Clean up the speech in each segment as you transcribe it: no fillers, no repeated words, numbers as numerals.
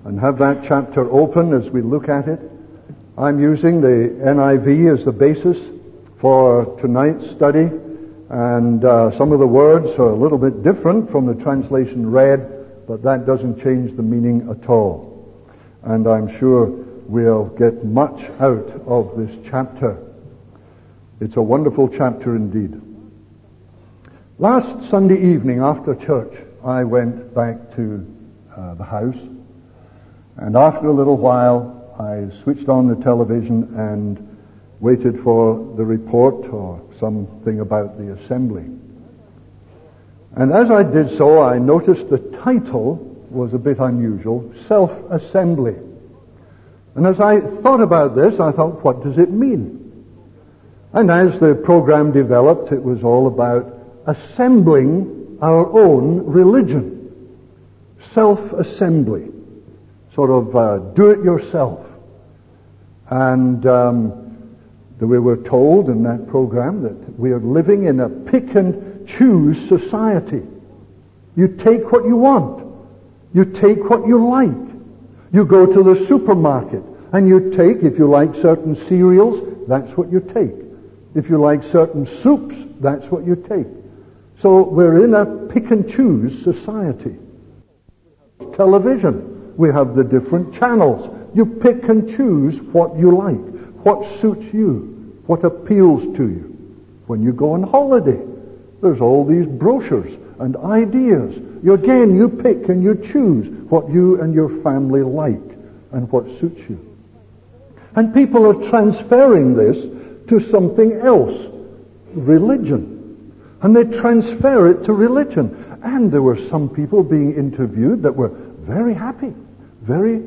and have that chapter open as we look at it. I'm using the NIV as the basis for tonight's study, and some of the words are a little bit different from the translation read, but that doesn't change the meaning at all. And I'm sure we'll get much out of this chapter. It's a wonderful chapter indeed. Last Sunday evening after church, I went back to the house, and after a little while I switched on the television and waited for the report or something about the assembly. And as I did so, I noticed the title was a bit unusual, Self-Assembly. And as I thought about this, I thought, what does it mean? And as the program developed, it was all about assembling our own religion. Self-assembly. Sort of do it yourself. And we were told in that program that we are living in a pick and choose society. You take what you want. You take what you like. You go to the supermarket and you take, if you like certain cereals, that's what you take. If you like certain soups, that's what you take. So we're in a pick and choose society. Television, we have the different channels. You pick and choose what you like, what suits you, what appeals to you. When you go on holiday, there's all these brochures and ideas. You pick and you choose what you and your family like and what suits you. And people are transferring this to something else, religion. And they transfer it to religion. And there were some people being interviewed that were very happy, very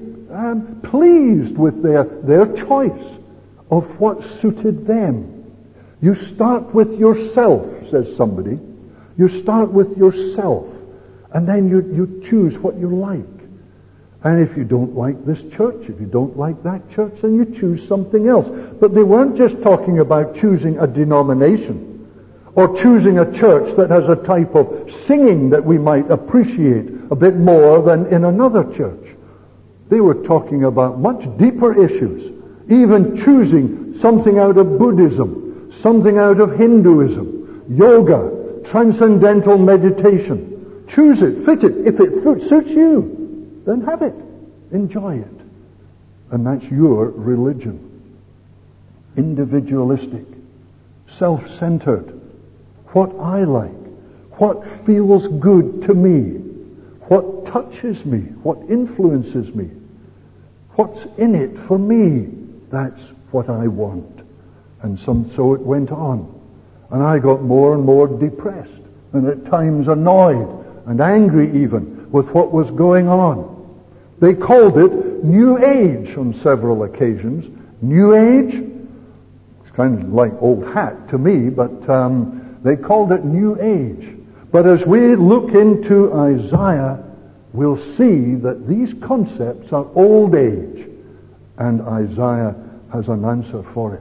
pleased with their choice of what suited them. You start with yourself, says somebody. You start with yourself, and then you choose what you like. And if you don't like this church, if you don't like that church, then you choose something else. But they weren't just talking about choosing a denomination or choosing a church that has a type of singing that we might appreciate a bit more than in another church. They were talking about much deeper issues, even choosing something out of Buddhism, something out of Hinduism, yoga, transcendental meditation. Choose it, fit it. If it suits you, then have it. Enjoy it. And that's your religion. Individualistic, self-centered. What I like, what feels good to me, what touches me, what influences me, what's in it for me, that's what I want. And so it went on. And I got more and more depressed, and at times annoyed and angry even with what was going on. They called it New Age on several occasions. New Age? It's kind of like old hat to me, but they called it New Age. But as we look into Isaiah, we'll see that these concepts are old age, and Isaiah has an answer for it.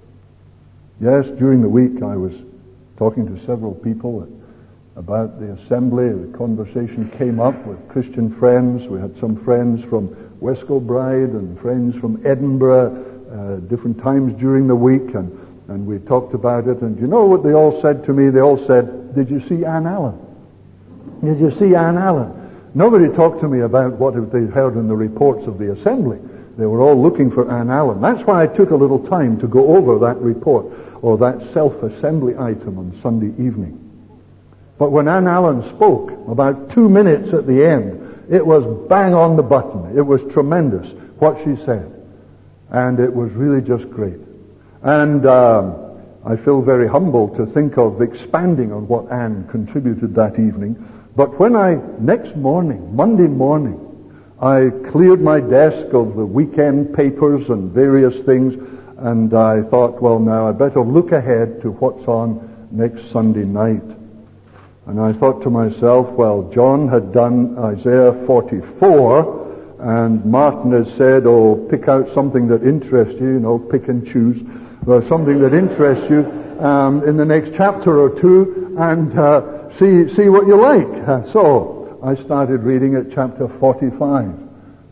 Yes, during the week I was talking to several people about the assembly. The conversation came up with Christian friends. We had some friends from West Kilbride and friends from Edinburgh, different times during the week, and we talked about it. And you know what they all said to me? They all said, "Did you see Anne Allen? Did you see Anne Allen?" Nobody talked to me about what they heard in the reports of the assembly. They were all looking for Anne Allen. That's why I took a little time to go over that report or that self-assembly item on Sunday evening. But when Anne Allen spoke, about 2 minutes at the end, it was bang on the button. It was tremendous what she said. And it was really just great. And I feel very humbled to think of expanding on what Anne contributed that evening. But when next morning, Monday morning, I cleared my desk of the weekend papers and various things, and I thought, well, now I better look ahead to what's on next Sunday night. And I thought to myself, well, John had done Isaiah 44, and Martin had said, oh, pick out something that interests you, pick and choose, something that interests you in the next chapter or two, and see what you like. So I started reading at chapter 45.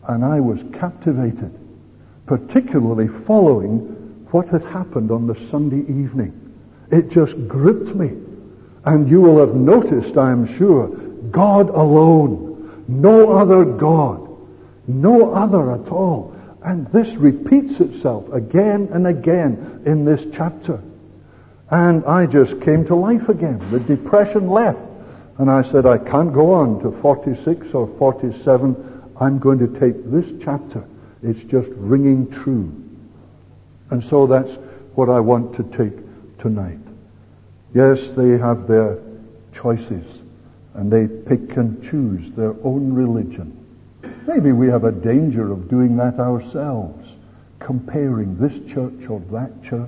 And I was captivated, particularly following what had happened on the Sunday evening. It just gripped me. And you will have noticed, I am sure, God alone, no other God, no other at all. And this repeats itself again and again in this chapter. And I just came to life again. The depression left. And I said, I can't go on to 46 or 47. I'm going to take this chapter. It's just ringing true. And so that's what I want to take tonight. Yes, they have their choices, and they pick and choose their own religion. Maybe we have a danger of doing that ourselves, comparing this church or that church,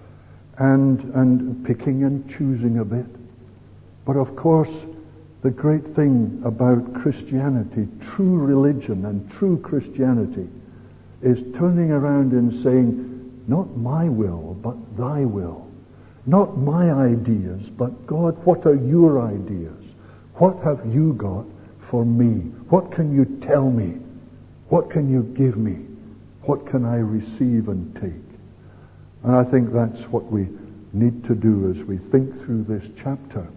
and picking and choosing a bit. But of course, the great thing about Christianity, true religion and true Christianity, is turning around and saying, not my will, but thy will. Not my ideas, but God, what are your ideas? What have you got for me? What can you tell me? What can you give me? What can I receive and take? And I think that's what we need to do as we think through this chapter.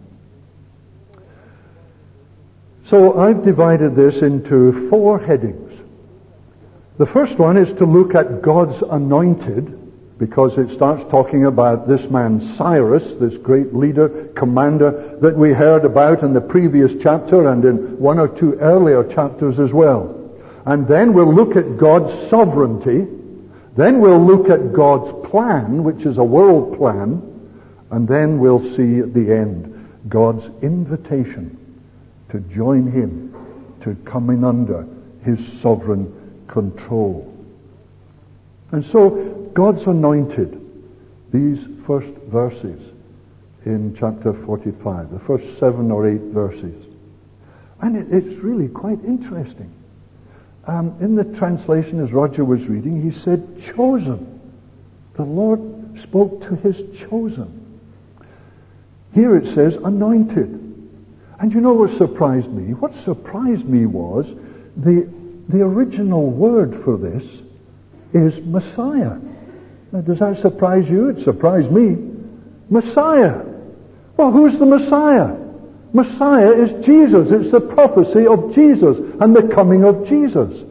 So I've divided this into 4 headings. The first one is to look at God's anointed, because it starts talking about this man Cyrus, this great leader, commander that we heard about in the previous chapter and in 1 or 2 earlier chapters as well. And then we'll look at God's sovereignty. Then we'll look at God's plan, which is a world plan. And then we'll see at the end God's invitation to join him, to come in under his sovereign control. And so God's anointed, these first verses in chapter 45, the first 7 or 8 verses. And it's really quite interesting. In the translation as Roger was reading, he said, chosen. The Lord spoke to his chosen. Here it says, anointed. And you know what surprised me? What surprised me was the original word for this is Messiah. Now, does that surprise you? It surprised me. Messiah. Well, who's the Messiah? Messiah is Jesus. It's the prophecy of Jesus and the coming of Jesus.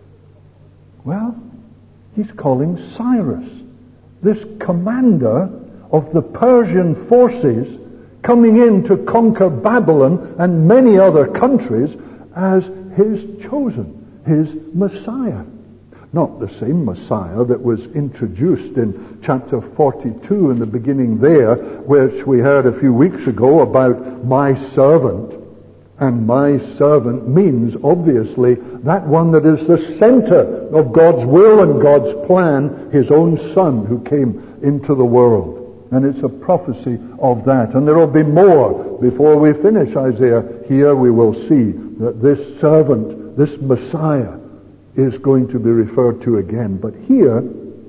Well, he's calling Cyrus, this commander of the Persian forces coming in to conquer Babylon and many other countries, as his chosen, his Messiah. Not the same Messiah that was introduced in chapter 42 in the beginning there, which we heard a few weeks ago about my servant. And my servant means, obviously, that one that is the center of God's will and God's plan, his own Son who came into the world. And it's a prophecy of that. And there will be more before we finish Isaiah. Here we will see that this servant, this Messiah, is going to be referred to again. But here,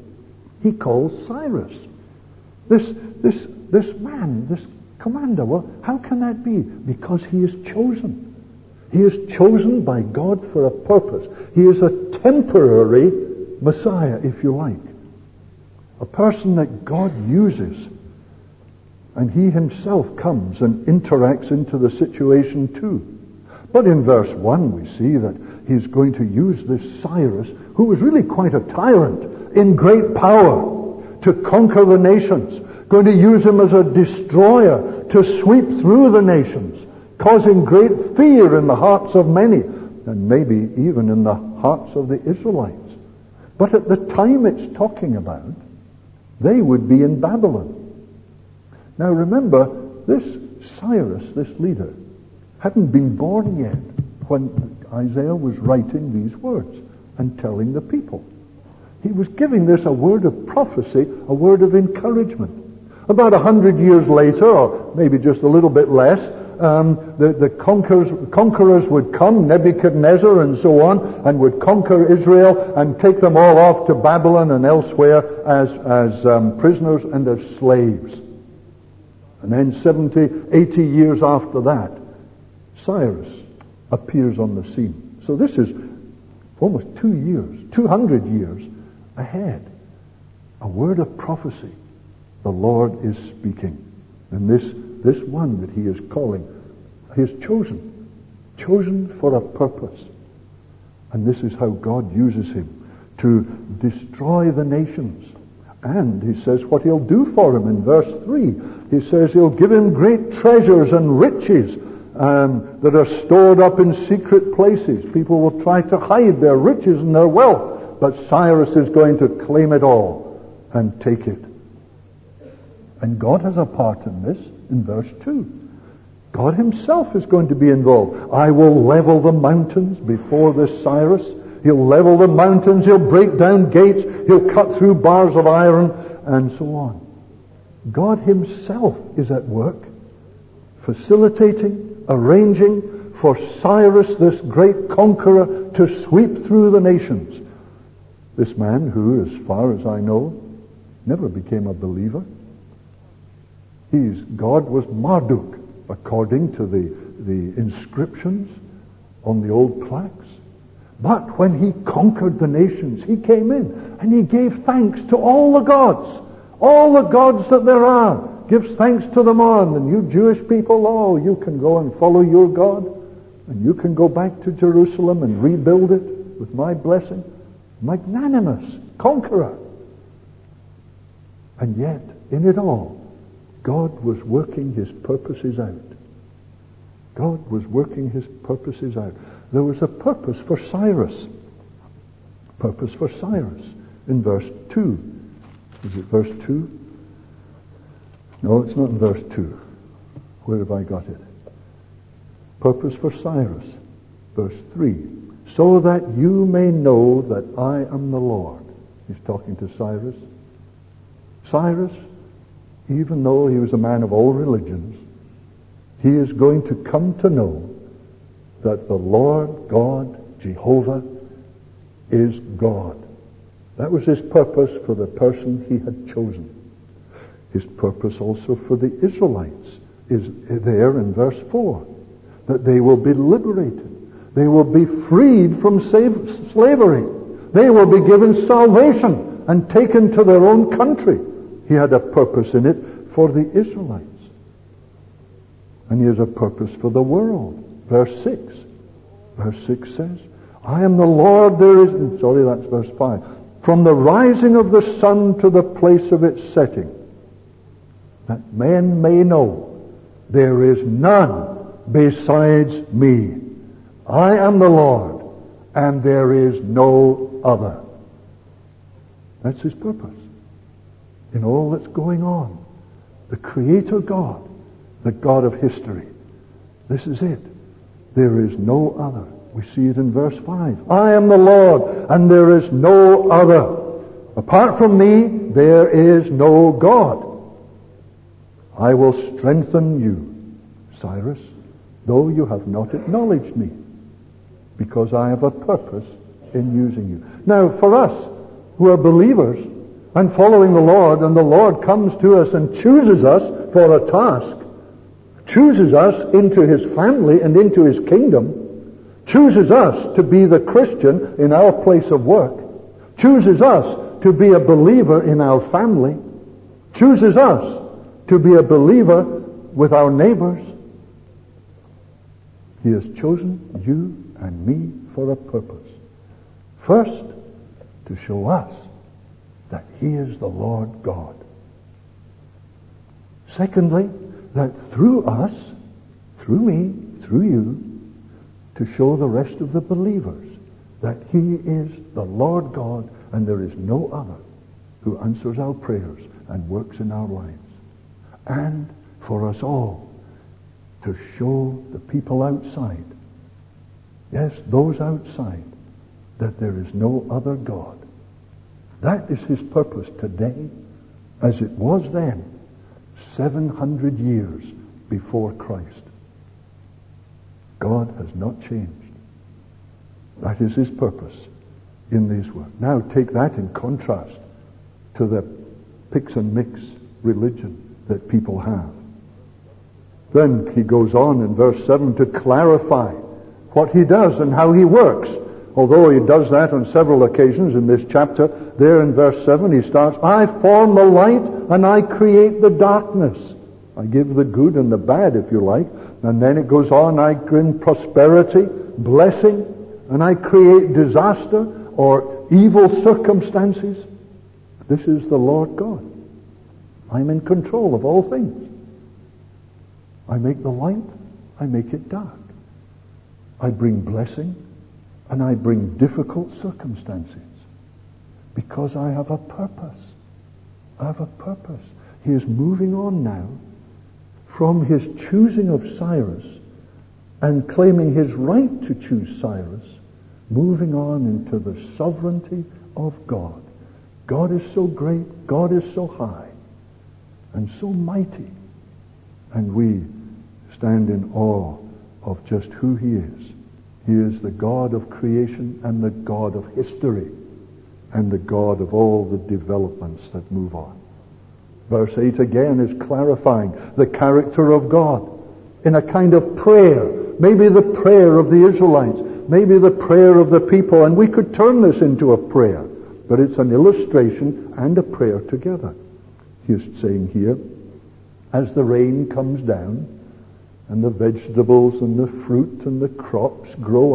he calls Cyrus. This man, this commander. Well, how can that be? Because he is chosen. He is chosen by God for a purpose. He is a temporary Messiah, if you like. A person that God uses. And he himself comes and interacts into the situation too. But in verse 1 we see that he's going to use this Cyrus, who was really quite a tyrant, in great power, to conquer the nations. Going to use him as a destroyer to sweep through the nations, causing great fear in the hearts of many, and maybe even in the hearts of the Israelites. But at the time it's talking about, they would be in Babylon. Now remember, this Cyrus, this leader, hadn't been born yet when Isaiah was writing these words and telling the people. He was giving this a word of prophecy, a word of encouragement. About 100 years later, or maybe just a little bit less, the conquerors would come, Nebuchadnezzar and so on, and would conquer Israel and take them all off to Babylon and elsewhere as prisoners and as slaves. And then 70, 80 years after that, Cyrus appears on the scene. So this is almost 2 years, 200 years ahead. A word of prophecy. The Lord is speaking. And this one that he is calling, he is chosen for a purpose. And this is how God uses him to destroy the nations. And he says what he'll do for him in verse 3. He says he'll give him great treasures and riches that are stored up in secret places. People will try to hide their riches and their wealth, but Cyrus is going to claim it all and take it. And God has a part in this in verse 2. God himself is going to be involved. I will level the mountains before this Cyrus. He'll level the mountains, he'll break down gates, he'll cut through bars of iron, and so on. God himself is at work, facilitating, arranging for Cyrus, this great conqueror, to sweep through the nations. This man who, as far as I know, never became a believer. God was Marduk, according to the inscriptions on the old plaques. But when he conquered the nations, he came in and he gave thanks to all the gods that there are. Gives thanks to them all. And you Jewish people, you can go and follow your God, and you can go back to Jerusalem and rebuild it with my blessing. Magnanimous conqueror. And yet, in it all, God was working his purposes out. God was working his purposes out. There was a purpose for Cyrus. Purpose for Cyrus in verse 2. Is it verse 2? No, it's not in verse 2. Where have I got it? Purpose for Cyrus. Verse 3. So that you may know that I am the Lord. He's talking to Cyrus. Cyrus, even though he was a man of all religions, he is going to come to know that the Lord God, Jehovah, is God. That was his purpose for the person he had chosen. His purpose also for the Israelites is there in verse 4, that they will be liberated. They will be freed from slavery. They will be given salvation and taken to their own country. He had a purpose in it for the Israelites. And he has a purpose for the world. Verse 6. Verse 6 says, I am the Lord, that's verse 5. From the rising of the sun to the place of its setting, that men may know there is none besides me. I am the Lord, and there is no other. That's his purpose. In all that's going on, the Creator God, the God of history. This is it. There is no other. We see it in verse 5. I am the Lord, and there is no other. Apart from me, there is no God. I will strengthen you, Cyrus, though you have not acknowledged me, because I have a purpose in using you. Now, for us who are believers and following the Lord, and the Lord comes to us and chooses us for a task, chooses us into his family and into his kingdom, chooses us to be the Christian in our place of work, chooses us to be a believer in our family, chooses us to be a believer with our neighbors. He has chosen you and me for a purpose. First, to show us that he is the Lord God. Secondly, that through us, through me, through you, to show the rest of the believers that he is the Lord God and there is no other who answers our prayers and works in our lives. And for us all to show the people outside, yes, those outside, that there is no other God. That is his purpose today, as it was then, 700 years before Christ. God has not changed. That is his purpose in these words. Now take that in contrast to the pix and mix religion that people have. Then he goes on in verse 7 to clarify what he does and how he works. although he does that on several occasions in this chapter, there in verse 7 he starts, I form the light and I create the darkness. I give the good and the bad, if you like. And then it goes on, I bring prosperity, blessing, and I create disaster or evil circumstances. This is the Lord God. I'm in control of all things. I make the light, I make it dark. I bring blessing, and I bring difficult circumstances. Because I have a purpose. I have a purpose. He is moving on now from his choosing of Cyrus and claiming his right to choose Cyrus, moving on into the sovereignty of God. God is so great, God is so high, and so mighty. And we stand in awe of just who he is. He is the God of creation and the God of history and the God of all the developments that move on. Verse 8 again is clarifying the character of God in a kind of prayer. Maybe the prayer of the Israelites, maybe the prayer of the people, and we could turn this into a prayer, but it's an illustration and a prayer together. He is saying here, as the rain comes down, and the vegetables and the fruit and the crops grow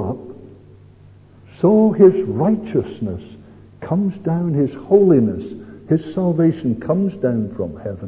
up, so his righteousness comes down, his holiness, his salvation comes down from heaven,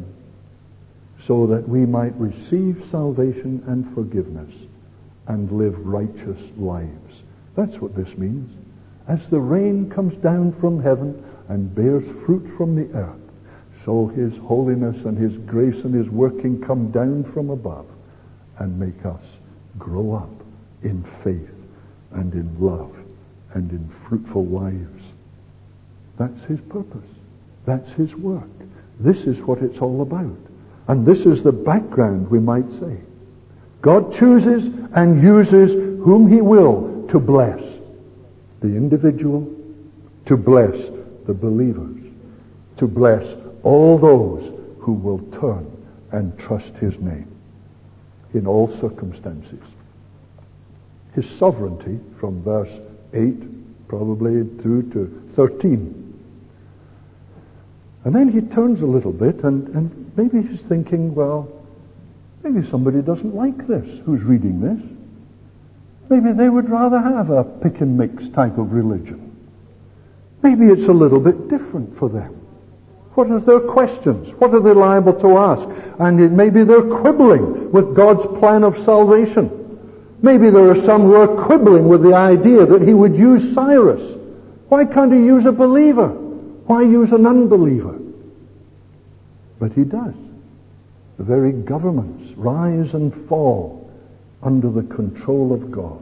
so that we might receive salvation and forgiveness and live righteous lives. That's what this means. As the rain comes down from heaven and bears fruit from the earth, so his holiness and his grace and his working come down from above and make us grow up in faith and in love and in fruitful lives. That's his purpose. That's his work. This is what it's all about. And this is the background, we might say. God chooses and uses whom he will to bless the individual, to bless the believers, to bless all those who will turn and trust his name in all circumstances. His sovereignty from verse 8 probably through to 13. And then he turns a little bit and maybe he's thinking, well, maybe somebody doesn't like this who's reading this. Maybe they would rather have a pick and mix type of religion. Maybe it's a little bit different for them. What are their questions? What are they liable to ask? And maybe they're quibbling with God's plan of salvation. Maybe there are some who are quibbling with the idea that he would use Cyrus. Why can't he use a believer? Why use an unbeliever? But he does. The very governments rise and fall under the control of God.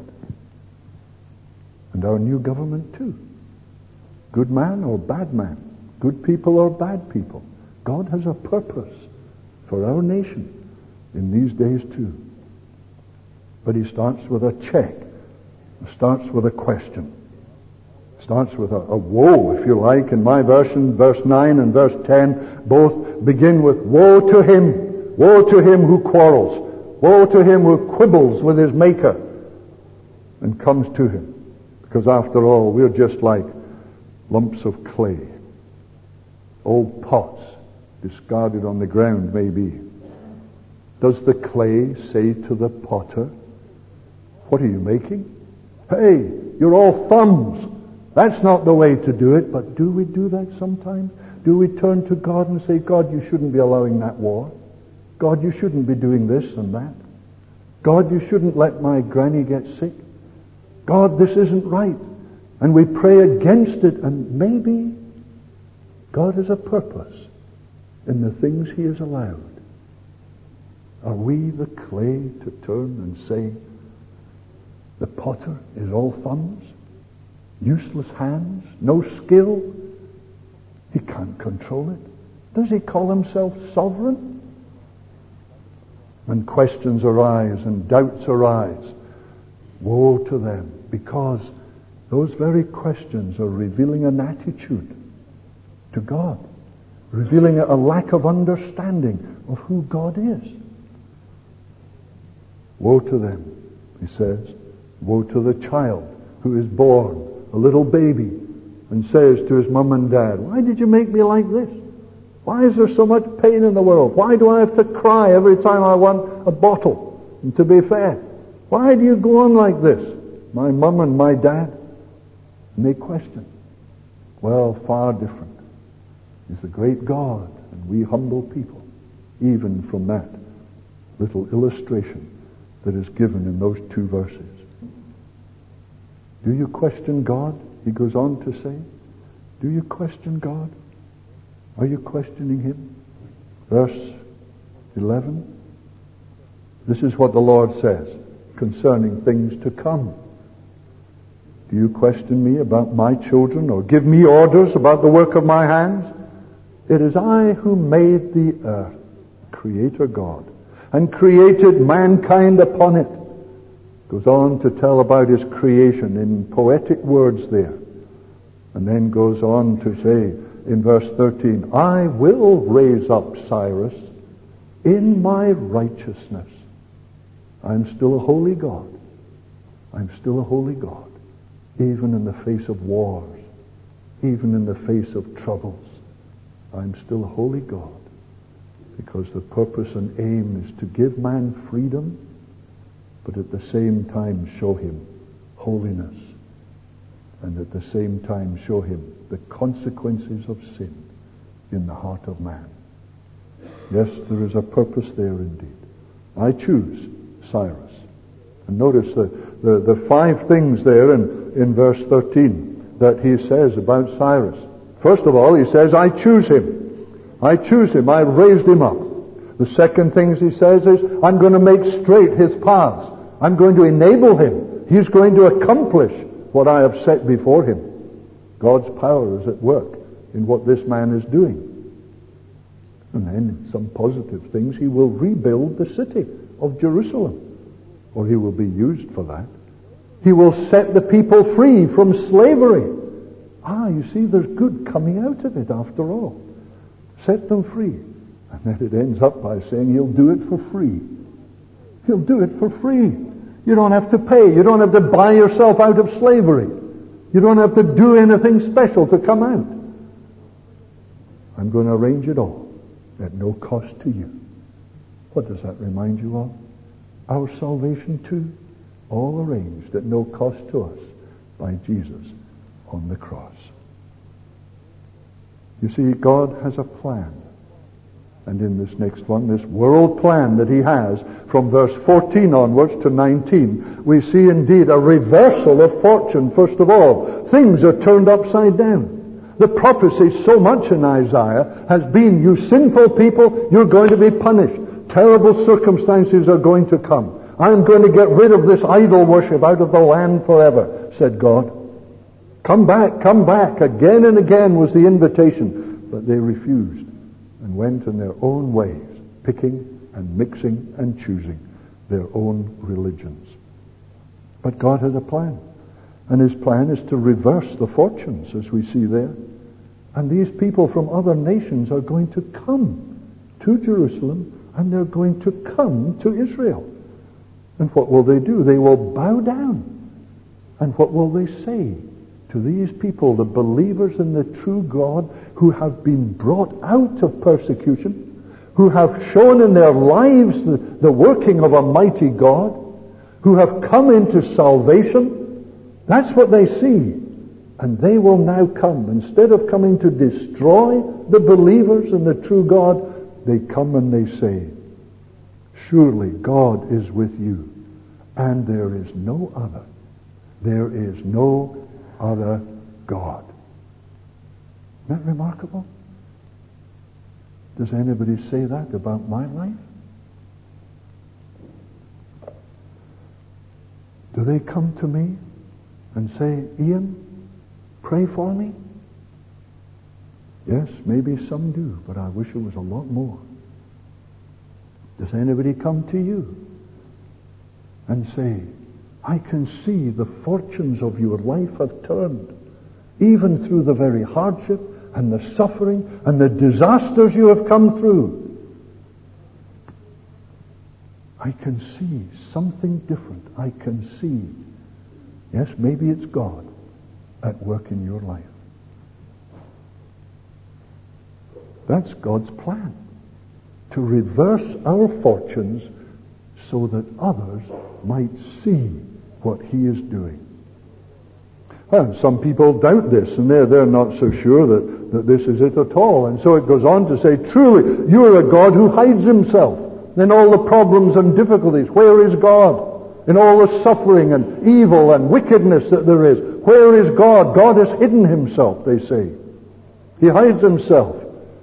And our new government too. Good man or bad man. Good people or bad people. God has a purpose for our nation in these days too. But he starts with a check. He starts with a question. Starts with a woe, if you like. In my version, verse 9 and verse 10 both begin with woe to him. Woe to him who quarrels. Woe to him who quibbles with his maker and comes to him. Because after all, we're just like lumps of clay. Old pots discarded on the ground, maybe. Does the clay say to the potter, what are you making? Hey, you're all thumbs. That's not the way to do it. But do we do that sometimes? Do we turn to God and say, God, you shouldn't be allowing that war. God, you shouldn't be doing this and that. God, you shouldn't let my granny get sick. God, this isn't right. And we pray against it, and maybe God has a purpose in the things he has allowed. Are we the clay to turn and say, the potter is all thumbs, useless hands, no skill? He can't control it. Does he call himself sovereign? When questions arise and doubts arise, woe to them, because those very questions are revealing an attitude to God, revealing a lack of understanding of who God is. Woe to them, he says. Woe to the child who is born a little baby, and says to his mom and dad, "Why did you make me like this? Why is there so much pain in the world? Why do I have to cry every time I want a bottle and to be fed? Why do you go on like this?" My mom and my dad, and they question. Well, far different is the great God, and we humble people, even from that little illustration that is given in those 2 verses. Do you question God? He goes on to say, do you question God? Are you questioning Him? Verse 11. This is what the Lord says concerning things to come. Do you question me about my children, or give me orders about the work of my hands? It is I who made the earth, Creator God, and created mankind upon it. Goes on to tell about His creation in poetic words there. And then goes on to say in verse 13, I will raise up Cyrus in my righteousness. I'm still a holy God. I'm still a holy God. Even in the face of wars, even in the face of troubles, I'm still a holy God. Because the purpose and aim is to give man freedom, but at the same time show him holiness. And at the same time show him the consequences of sin in the heart of man. Yes, there is a purpose there indeed. I choose Cyrus. And notice the 5 things there in verse 13 that he says about Cyrus. First of all, he says, I choose him. I choose him. I raised him up. The second thing he says is, I'm going to make straight his paths. I'm going to enable him. He's going to accomplish what I have set before him. God's power is at work in what this man is doing. And then some positive things. He will rebuild the city of Jerusalem, or he will be used for that. He will set the people free from slavery. You see, there's good coming out of it after all. Set them free. And then it ends up by saying he'll do it for free. He'll do it for free. You don't have to pay. You don't have to buy yourself out of slavery. You don't have to do anything special to come out. I'm going to arrange it all at no cost to you. What does that remind you of? Our salvation too, all arranged at no cost to us by Jesus on the cross. You see, God has a plan. And in this next one, this world plan that he has, from verse 14 onwards to 19, we see indeed a reversal of fortune. First of all, things are turned upside down. The prophecy so much in Isaiah has been, you sinful people, you're going to be punished. Terrible circumstances are going to come. I'm going to get rid of this idol worship out of the land forever, said God. Come back, come back. Again and again was the invitation, but they refused and went in their own ways, picking and mixing and choosing their own religions. But God had a plan, and his plan is to reverse the fortunes, as we see there. And these people from other nations are going to come to Jerusalem, and they're going to come to Israel. And what will they do? They will bow down. And what will they say to these people, the believers in the true God, who have been brought out of persecution, who have shown in their lives the working of a mighty God, who have come into salvation? That's what they see. And they will now come. Instead of coming to destroy the believers in the true God, they come and they say, surely God is with you, and there is no other. There is no other God. Isn't that remarkable? Does anybody say that about my life? Do they come to me and say, Ian, pray for me? Yes, maybe some do, but I wish it was a lot more. Does anybody come to you and say, I can see the fortunes of your life have turned, even through the very hardship and the suffering and the disasters you have come through? I can see something different. I can see, yes, maybe it's God, at work in your life. That's God's plan, to reverse our fortunes so that others might see what He is doing. And some people doubt this, and they're not so sure that this is it at all. And so it goes on to say, truly, you are a God who hides Himself in all the problems and difficulties. Where is God? In all the suffering and evil and wickedness that there is. Where is God? God has hidden Himself, they say. He hides Himself.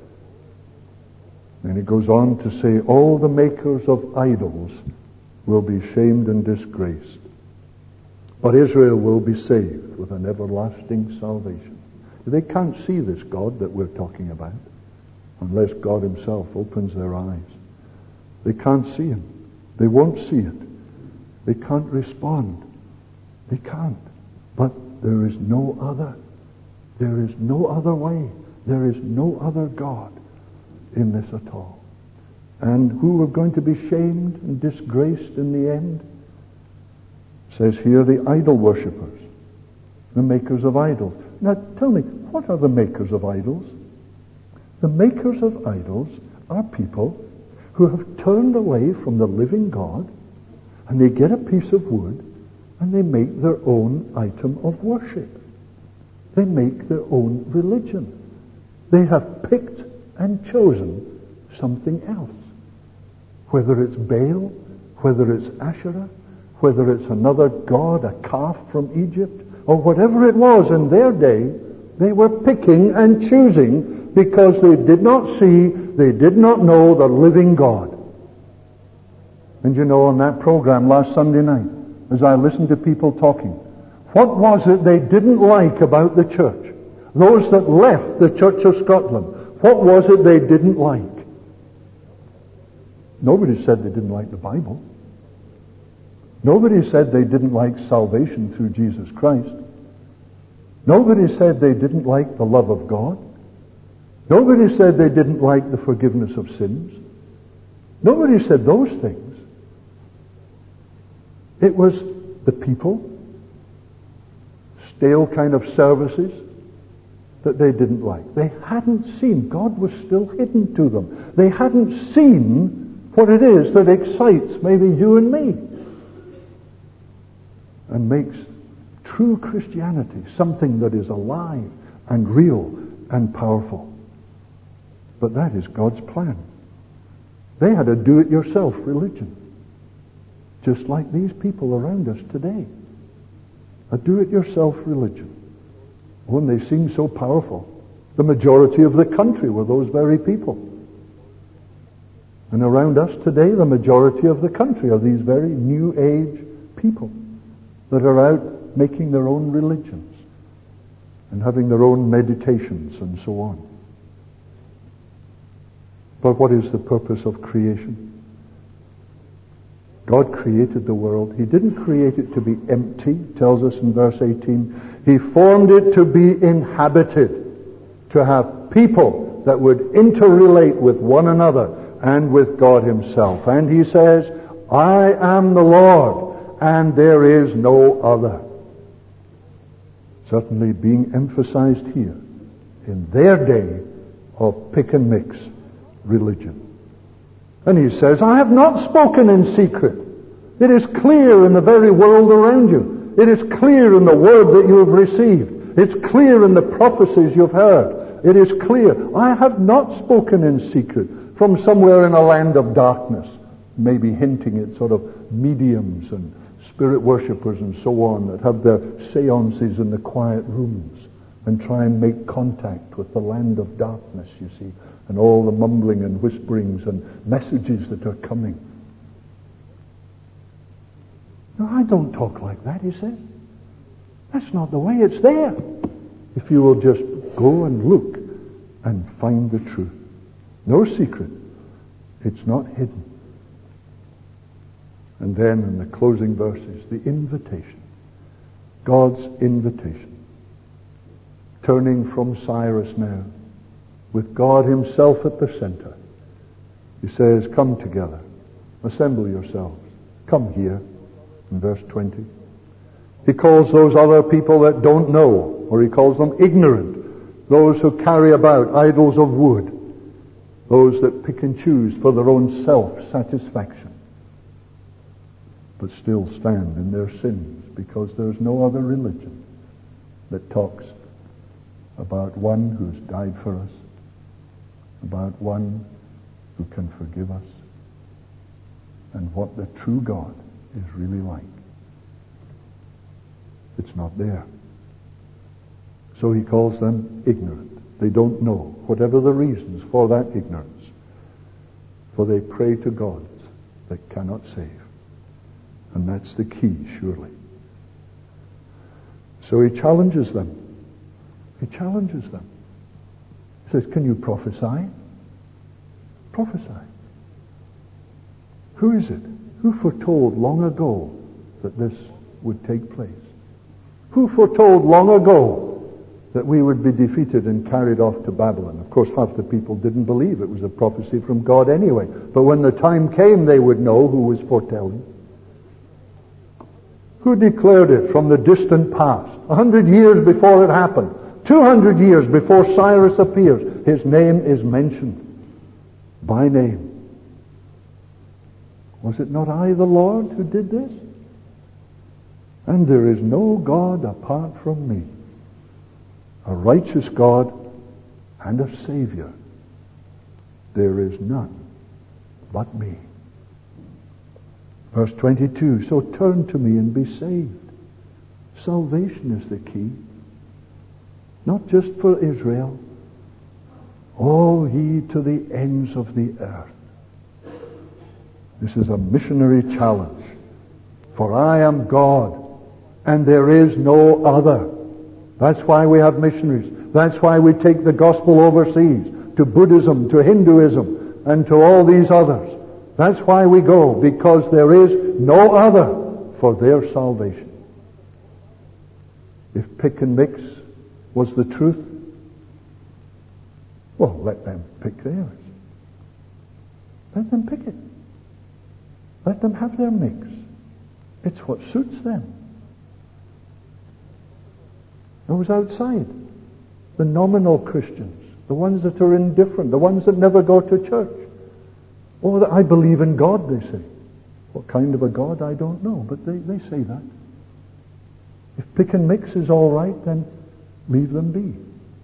And he goes on to say, all the makers of idols will be shamed and disgraced. But Israel will be saved with an everlasting salvation. They can't see this God that we're talking about unless God Himself opens their eyes. They can't see Him. They won't see it. They can't respond. They can't. But there is no other. There is no other way. There is no other God in this at all. And who are going to be shamed and disgraced in the end? It says here, the idol worshippers, the makers of idols. Now tell me, what are the makers of idols? The makers of idols are people who have turned away from the living God, and they get a piece of wood and they make their own item of worship. They make their own religion. They have picked and chosen something else. Whether it's Baal, whether it's Asherah, whether it's another god, a calf from Egypt, or whatever it was in their day, they were picking and choosing because they did not see, they did not know the living God. And you know, on that program last Sunday night, as I listened to people talking, what was it they didn't like about the church? Those that left the Church of Scotland, what was it they didn't like? Nobody said they didn't like the Bible. Nobody said they didn't like salvation through Jesus Christ. Nobody said they didn't like the love of God. Nobody said they didn't like the forgiveness of sins. Nobody said those things. It was the people, stale kind of services that they didn't like. They hadn't seen. God was still hidden to them. They hadn't seen what it is that excites maybe you and me and makes true Christianity something that is alive and real and powerful. But that is God's plan. They had a do-it-yourself religion, just like these people around us today. A do-it-yourself religion. When they seemed so powerful, the majority of the country were those very people. And around us today, the majority of the country are these very new age people that are out making their own religions and having their own meditations and so on. But what is the purpose of creation? God created the world. He didn't create it to be empty, tells us in verse 18. He formed it to be inhabited, to have people that would interrelate with one another and with God Himself. And He says, I am the Lord, and there is no other. Certainly being emphasized here in their day of pick and mix religion. And He says, I have not spoken in secret. It is clear in the very world around you. It is clear in the word that you have received. It's clear in the prophecies you've heard. It is clear. I have not spoken in secret from somewhere in a land of darkness, maybe hinting at sort of mediums and spirit worshippers and so on that have their seances in the quiet rooms and try and make contact with the land of darkness, you see, and all the mumbling and whisperings and messages that are coming. No, I don't talk like that, he says. That's not the way. It's there. If you will just go and look and find the truth. No secret. It's not hidden. And then in the closing verses, the invitation. God's invitation. Turning from Cyrus now, with God Himself at the center. He says, come together. Assemble yourselves. Come here. In verse 20. He calls those other people that don't know, or he calls them ignorant, those who carry about idols of wood, those that pick and choose for their own self-satisfaction, but still stand in their sins, because there's no other religion that talks about one who's died for us, about one who can forgive us, and what the true God is really like. It's not there. So he calls them ignorant. They don't know, whatever the reasons for that ignorance. For they pray to gods that cannot save. And that's the key, surely. So he challenges them. He challenges them. He says, can you prophesy? Prophesy. Who is it? Who foretold long ago that this would take place? Who foretold long ago that we would be defeated and carried off to Babylon? Of course, half the people didn't believe it was a prophecy from God anyway. But when the time came, they would know who was foretelling. Who declared it from the distant past? 100 years before it happened. 200 years before Cyrus appears. His name is mentioned by name. Was it not I, the Lord, who did this? And there is no God apart from me, a righteous God and a Savior. There is none but me. Verse 22, so turn to me and be saved. Salvation is the key. Not just for Israel. All ye to the ends of the earth. This is a missionary challenge. For I am God, and there is no other. That's why we have missionaries. That's why we take the gospel overseas, to Buddhism, to Hinduism, and to all these others. That's why we go, because there is no other for their salvation. If pick and mix was the truth, well, let them pick theirs. Let them pick it. Let them have their mix. It's what suits them. Those outside, the nominal Christians, the ones that are indifferent, the ones that never go to church. Oh, I believe in God, they say. What kind of a God, I don't know, but they say that. If pick and mix is all right, then leave them be.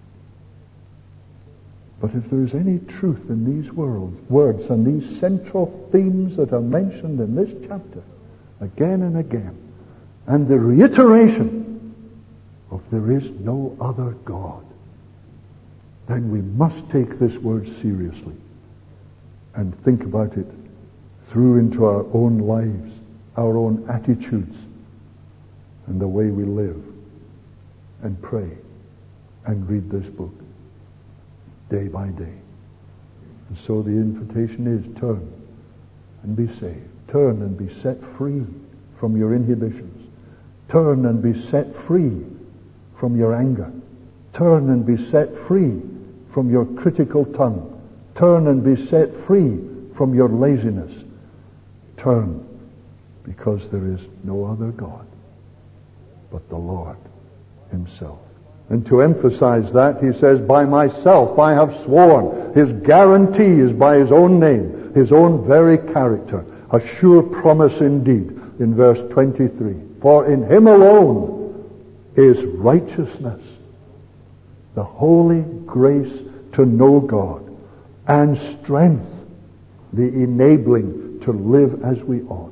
But if there is any truth in these words and these central themes that are mentioned in this chapter, again and again, and the reiteration of there is no other God, then we must take this word seriously and think about it through into our own lives, our own attitudes, and the way we live, and pray, and read this book day by day. And so the invitation is, turn and be saved. Turn and be set free from your inhibitions. Turn and be set free from your anger. Turn and be set free from your critical tongue. Turn and be set free from your laziness. Turn, because there is no other God but the Lord himself. And to emphasize that, he says, by myself I have sworn. His guarantee is by his own name, his own very character. A sure promise indeed in verse 23. For in him alone is righteousness, the holy grace to know God, and strength, the enabling to live as we ought.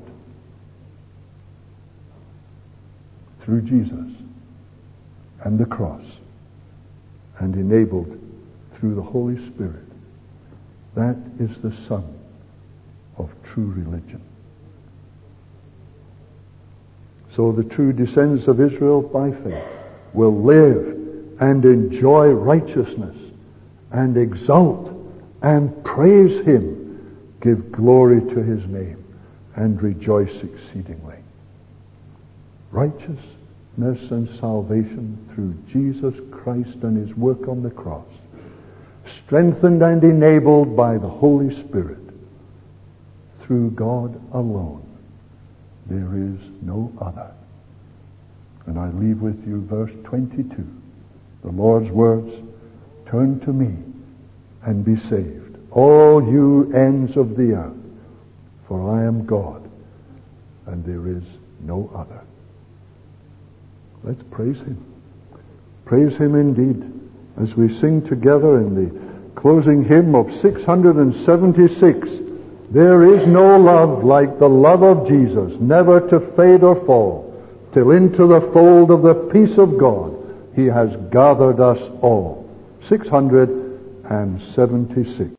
Through Jesus and the cross, and enabled through the Holy Spirit. That is the sum of true religion. So the true descendants of Israel by faith will live and enjoy righteousness and exult and praise him, give glory to his name, and rejoice exceedingly. Righteousness and salvation through Jesus Christ and his work on the cross, strengthened and enabled by the Holy Spirit, through God alone. There is no other. And I leave with you verse 22. The Lord's words, turn to me and be saved, all you ends of the earth, for I am God, and there is no other. Let's praise Him. Praise Him indeed, as we sing together in the closing hymn of 676. There is no love like the love of Jesus, never to fade or fall, till into the fold of the peace of God He has gathered us all. 676.